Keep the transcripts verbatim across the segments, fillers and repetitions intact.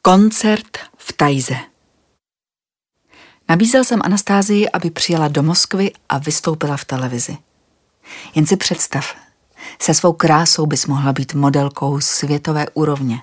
Koncert v Tajze. Nabízel jsem Anastázii, aby přijela do Moskvy a vystoupila v televizi. Jen si představ, se svou krásou bys mohla být modelkou světové úrovně.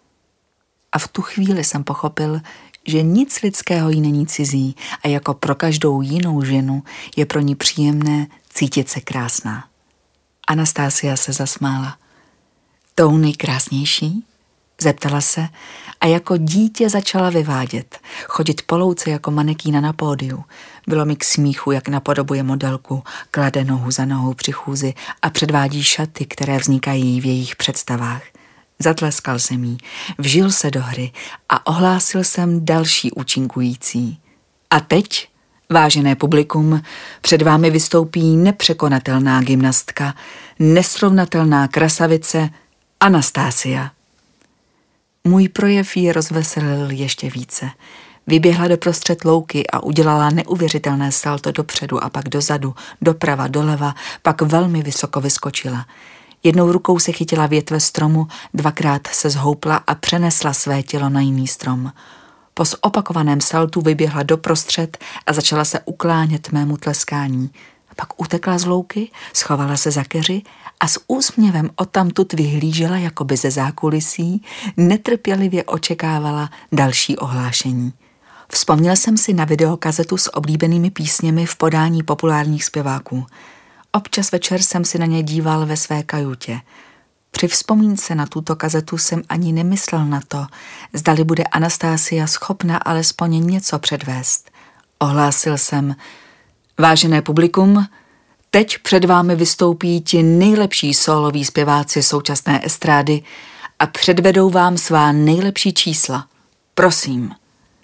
A v tu chvíli jsem pochopil, že nic lidského jí není cizí a jako pro každou jinou ženu je pro ní příjemné cítit se krásná. Anastásia se zasmála. Tou nejkrásnější? Zeptala se a jako dítě začala vyvádět, chodit po louce jako manekína na pódiu. Bylo mi k smíchu, jak napodobuje modelku, klade nohu za nohou při chůzi a předvádí šaty, které vznikají v jejich představách. Zatleskal jsem jí, vžil se do hry a ohlásil jsem další účinkující. A teď, vážené publikum, před vámi vystoupí nepřekonatelná gymnastka, nesrovnatelná krasavice Anastásia. Můj projev ji rozveselil ještě více. Vyběhla do prostřed louky a udělala neuvěřitelné salto dopředu a pak dozadu, doprava, doleva, pak velmi vysoko vyskočila. Jednou rukou se chytila větve stromu, dvakrát se zhoupla a přenesla své tělo na jiný strom. Po zopakovaném saltu vyběhla doprostřed a začala se uklánět mému tleskání. Pak utekla z louky, schovala se za keři a s úsměvem odtamtud vyhlížela jakoby ze zákulisí, netrpělivě očekávala další ohlášení. Vzpomněl jsem si na videokazetu s oblíbenými písněmi v podání populárních zpěváků. Občas večer jsem si na ně díval ve své kajutě. Při vzpomínce na tuto kazetu jsem ani nemyslel na to, zdali bude Anastásia schopna alespoň něco předvést. Ohlásil jsem: vážené publikum, teď před vámi vystoupí ti nejlepší sóloví zpěváci současné estrády a předvedou vám svá nejlepší čísla. Prosím.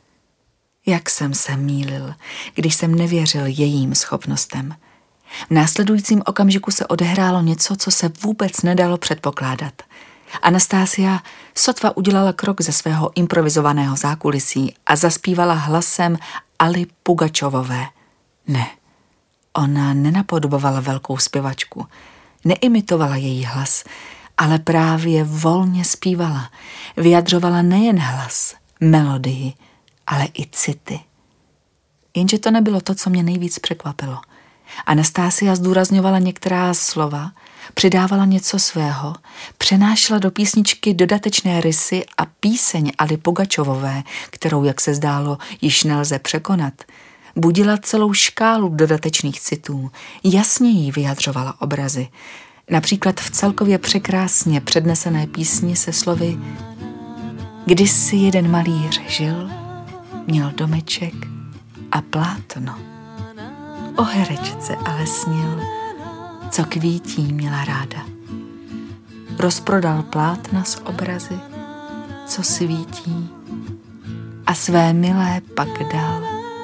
Jak jsem se mýlil, když jsem nevěřil jejím schopnostem. V následujícím okamžiku se odehrálo něco, co se vůbec nedalo předpokládat. Anastásia sotva udělala krok ze svého improvizovaného zákulisí a zaspívala hlasem Ali Pugačovové. Ne, ona nenapodobovala velkou zpěvačku, neimitovala její hlas, ale právě volně zpívala, vyjadřovala nejen hlas, melodii, ale i city. Jenže to nebylo to, co mě nejvíc překvapilo. Anastásia zdůrazňovala některá slova, přidávala něco svého, přenášela do písničky dodatečné rysy a píseň Ali Pugačovové, kterou, jak se zdálo, již nelze překonat, budila celou škálu dodatečných citů, jasněji vyjadřovala obrazy. Například v celkově překrásně přednesené písni se slovy: kdysi jeden malíř žil, měl domeček a plátno. O herečce ale snil, co kvítí měla ráda. Rozprodal plátna s obrazy, co svítí, a své milé pak dal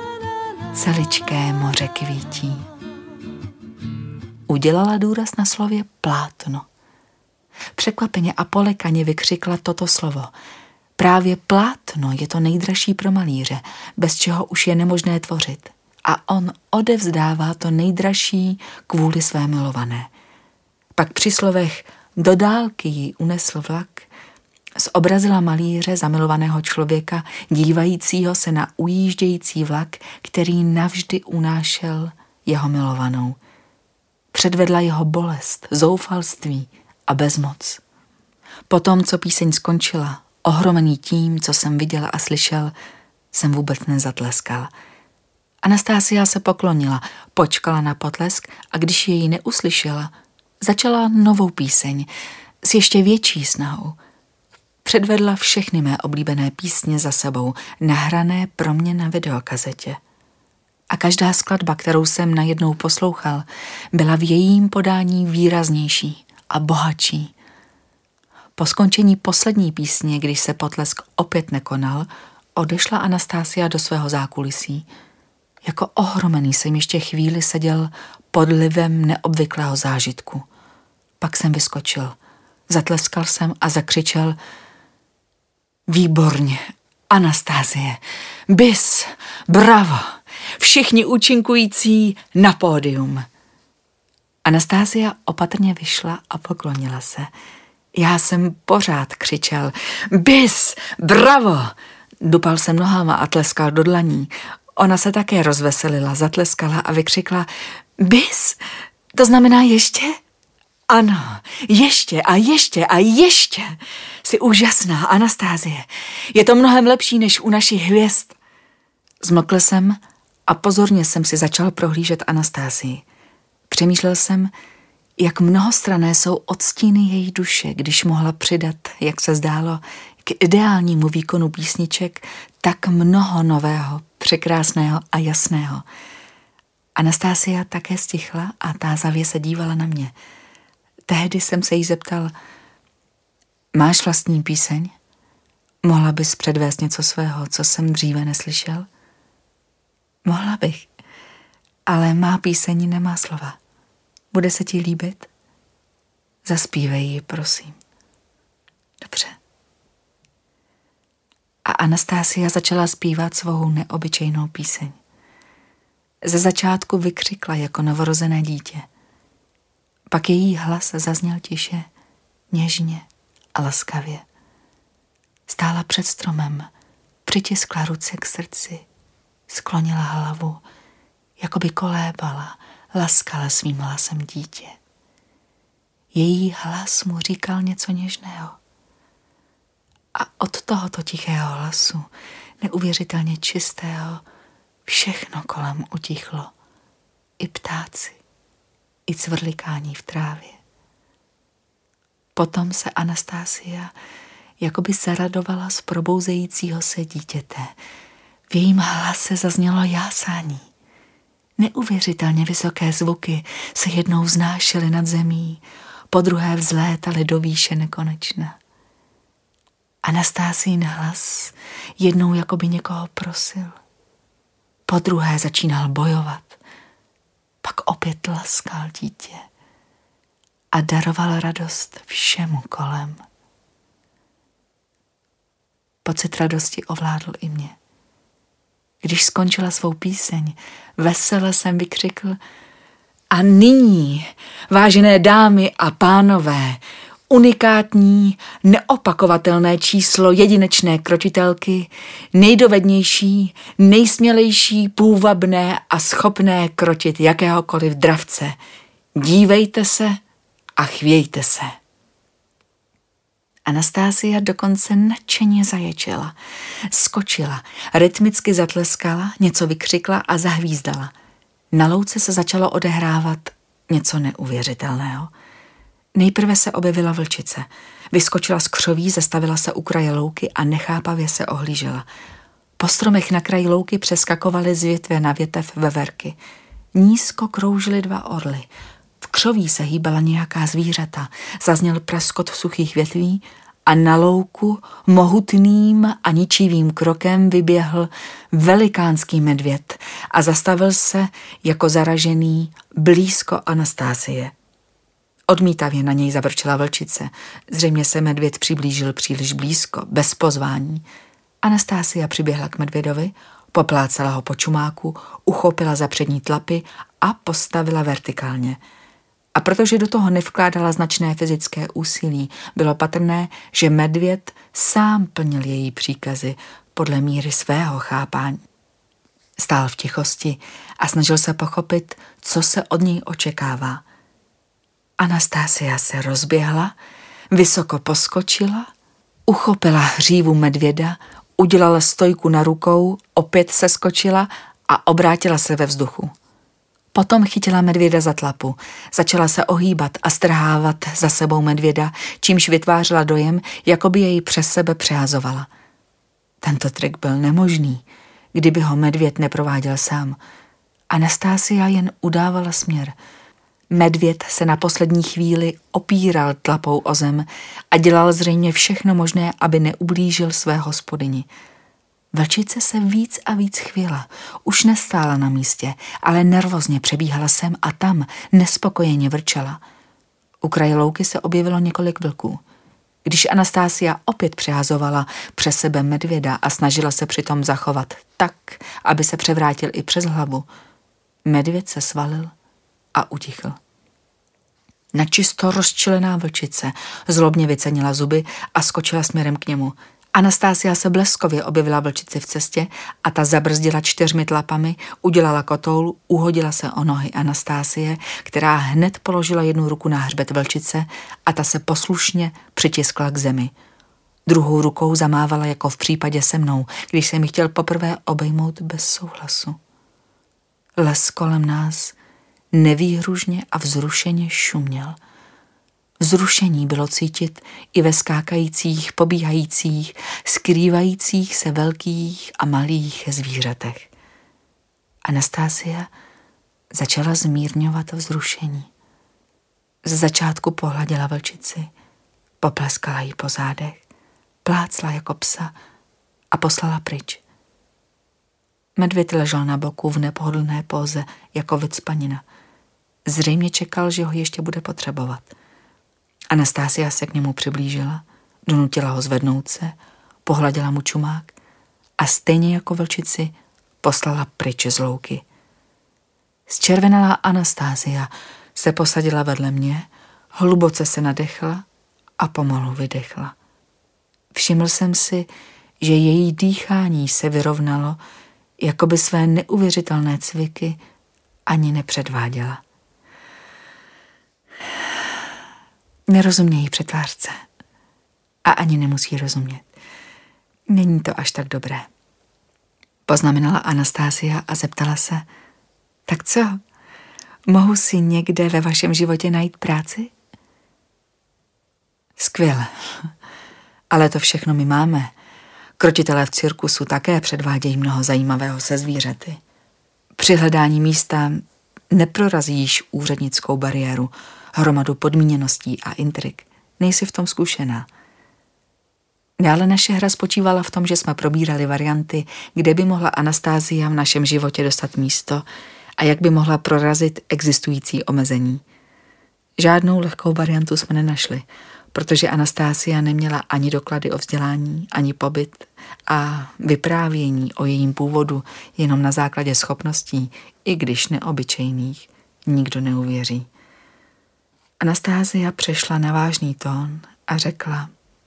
celičké moře kvítí. Udělala důraz na slově plátno. Překvapeně a polekaně vykřikla toto slovo. Právě plátno je to nejdražší pro malíře, bez čeho už je nemožné tvořit. A on odevzdává to nejdražší kvůli své milované. Pak při slovech do dálky jí unesl vlak zobrazila malíře zamilovaného člověka, dívajícího se na ujíždějící vlak, který navždy unášel jeho milovanou. Předvedla jeho bolest, zoufalství a bezmoc. Potom, co píseň skončila, ohromený tím, co jsem viděla a slyšel, jsem vůbec nezatleskal. Anastásia se poklonila, počkala na potlesk a když jej neuslyšela, začala novou píseň s ještě větší snahou. Předvedla všechny mé oblíbené písně za sebou, nahrané pro mě na videokazetě. A každá skladba, kterou jsem najednou poslouchal, byla v jejím podání výraznější a bohatší. Po skončení poslední písně, když se potlesk opět nekonal, odešla Anastásia do svého zákulisí. Jako ohromený jsem ještě chvíli seděl pod vlivem neobvyklého zážitku. Pak jsem vyskočil, zatleskal jsem a zakřičel: výborně, Anastázie, bis, bravo, všichni účinkující na pódium. Anastásia opatrně vyšla a poklonila se. Já jsem pořád křičel: bis, bravo, Dupal se nohama a tleskal do dlaní. Ona se také rozveselila, zatleskala a vykřikla: Bis, to znamená ještě? Ano, ještě a ještě a ještě. Jsi úžasná, Anastázie. Je to mnohem lepší než u našich hvězd. Zmlkl jsem a pozorně jsem si začal prohlížet Anastázii. Přemýšlel jsem, jak mnohostranné jsou odstíny její duše, když mohla přidat, jak se zdálo, k ideálnímu výkonu písniček tak mnoho nového, překrásného a jasného. Anastásia také stichla a tázavě se dívala na mě. Tehdy jsem se jí zeptal: Máš vlastní píseň? Mohla bys předvést něco svého, co jsem dříve neslyšel? Mohla bych, ale má píseň nemá slova. Bude se ti líbit? Zaspívej ji, prosím. Dobře. A Anastásia začala zpívat svou neobyčejnou píseň. Ze začátku vykřikla jako novorozené dítě. Pak její hlas zazněl tiše, něžně a laskavě. Stála před stromem, přitiskla ruce k srdci, sklonila hlavu, jako by kolébala, laskala svým hlasem dítě. Její hlas mu říkal něco něžného. A od tohoto tichého hlasu, neuvěřitelně čistého, všechno kolem utichlo. I ptáci, i cvrlikání v trávě. Potom se Anastásia jakoby zaradovala z probouzejícího se dítěte. V jejím hlase zaznělo jásání. Neuvěřitelně vysoké zvuky se jednou vznášely nad zemí, podruhé vzlétaly do výše nekonečna. Anastásín hlas jednou jakoby někoho prosil. Podruhé začínal bojovat, pak opět laskal dítě a daroval radost všemu kolem. Pocit radosti ovládl i mě. Když skončila svou píseň, vesele jsem vykřikl: A nyní, vážené dámy a pánové, unikátní, neopakovatelné číslo jedinečné krotitelky, nejdovednější, nejsmělejší, půvabné a schopné krotit jakéhokoliv dravce. Dívejte se a chvějte se. Anastásia dokonce nadšeně zaječela. Skočila, rytmicky zatleskala, něco vykřikla a zahvízdala. Na louce se začalo odehrávat něco neuvěřitelného. Nejprve se objevila vlčice. Vyskočila z křoví, zastavila se u kraje louky a nechápavě se ohlížela. Po stromech na kraji louky přeskakovaly z větve na větev veverky. Nízko kroužily dva orly. V křoví se hýbala nějaká zvířata, zazněl praskot suchých větví a na louku mohutným a ničivým krokem vyběhl velikánský medvěd a zastavil se jako zaražený blízko Anastásie. Odmítavě na něj zavrčela vlčice. Zřejmě se medvěd přiblížil příliš blízko, bez pozvání. Anastásia přiběhla k medvědovi, poplácala ho po čumáku, uchopila za přední tlapy a postavila vertikálně. A protože do toho nevkládala značné fyzické úsilí, bylo patrné, že medvěd sám plnil její příkazy podle míry svého chápání. Stál v tichosti a snažil se pochopit, co se od něj očekává. Anastásia se rozběhla, vysoko poskočila, uchopila hřívu medvěda, udělala stojku na rukou, opět se skočila a obrátila se ve vzduchu. Potom chytila medvěda za tlapu, začala se ohýbat a strhávat za sebou medvěda, čímž vytvářela dojem, jako by jej přes sebe přehazovala. Tento trik byl nemožný, kdyby ho medvěd neprováděl sám. Anastásia jen udávala směr. Medvěd se na poslední chvíli opíral tlapou o zem a dělal zřejmě všechno možné, aby neublížil své hospodyni. Vlčice se víc a víc chvěla. Už nestála na místě, ale nervózně přebíhala sem a tam, nespokojeně vrčela. U kraje louky se objevilo několik vlků. Když Anastásia opět přehazovala přes sebe medvěda a snažila se přitom zachovat tak, aby se převrátil i přes hlavu, medvěd se svalil a utichl. Načisto rozčilená vlčice zlobně vycenila zuby a skočila směrem k němu. Anastasia se bleskově objevila vlčici v cestě a ta zabrzdila čtyřmi tlapami, udělala kotoul, uhodila se o nohy Anastasie, která hned položila jednu ruku na hřbet vlčice a ta se poslušně přitiskla k zemi. Druhou rukou zamávala jako v případě se mnou, když jsem ji chtěl poprvé obejmout bez souhlasu. Les kolem nás nevýhružně a vzrušeně šuměl. Vzrušení bylo cítit i ve skákajících, pobíhajících, skrývajících se velkých a malých zvířatech. Anastasia začala zmírňovat vzrušení. Z začátku pohladila vlčici, popleskala jí po zádech, plácla jako psa a poslala pryč. Medvěd ležel na boku v nepohodlné póze jako vycpanina. Zřejmě čekal, že ho ještě bude potřebovat. Anastasia se k němu přiblížila, donutila ho zvednout se, pohladila mu čumák a stejně jako vlčici poslala pryč z louky. Zčervenalá Anastasia se posadila vedle mě, hluboce se nadechla a pomalu vydechla. Všiml jsem si, že její dýchání se vyrovnalo, jako by své neuvěřitelné cviky ani nepředváděla. Nerozumějí přetvářce a ani nemusí rozumět. Není to až tak dobré. Poznamenala Anastasia a zeptala se, tak co, mohu si někde ve vašem životě najít práci? Skvěle, ale to všechno my máme. Krotitelé v cirkusu také předvádějí mnoho zajímavého se zvířaty. Při hledání místa neprorazíš úřednickou bariéru, hromadu podmíněností a intrik. Nejsi v tom zkušená. Dále naše hra spočívala v tom, že jsme probírali varianty, kde by mohla Anastasia v našem životě dostat místo a jak by mohla prorazit existující omezení. Žádnou lehkou variantu jsme nenašli, protože Anastasia neměla ani doklady o vzdělání, ani pobyt a vyprávění o jejím původu jenom na základě schopností, i když neobyčejných, nikdo neuvěří. Anastasia přešla na vážný tón a řekla,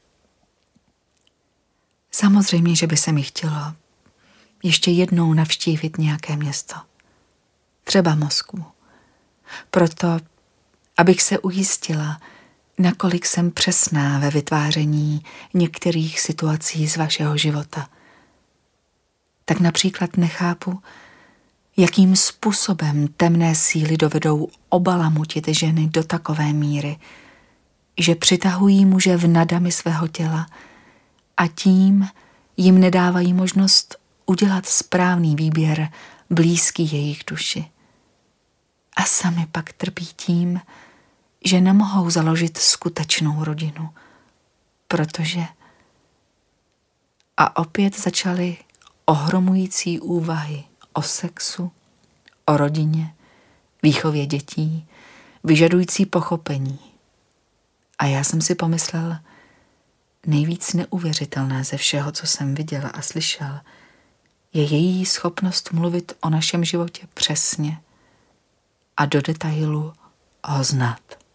samozřejmě, že by se mi chtělo ještě jednou navštívit nějaké město, třeba Moskvu. Proto, abych se ujistila, nakolik jsem přesná ve vytváření některých situací z vašeho života. Tak například nechápu, jakým způsobem temné síly dovedou obalamutit ženy do takové míry, že přitahují muže v nadami svého těla a tím jim nedávají možnost udělat správný výběr blízký jejich duši. A sami pak trpí tím, že nemohou založit skutečnou rodinu, protože a opět začaly ohromující úvahy o sexu, o rodině, výchově dětí, vyžadující pochopení. A já jsem si pomyslel, nejvíc neuvěřitelné ze všeho, co jsem viděla a slyšel, je její schopnost mluvit o našem životě přesně a do detailu ho znát.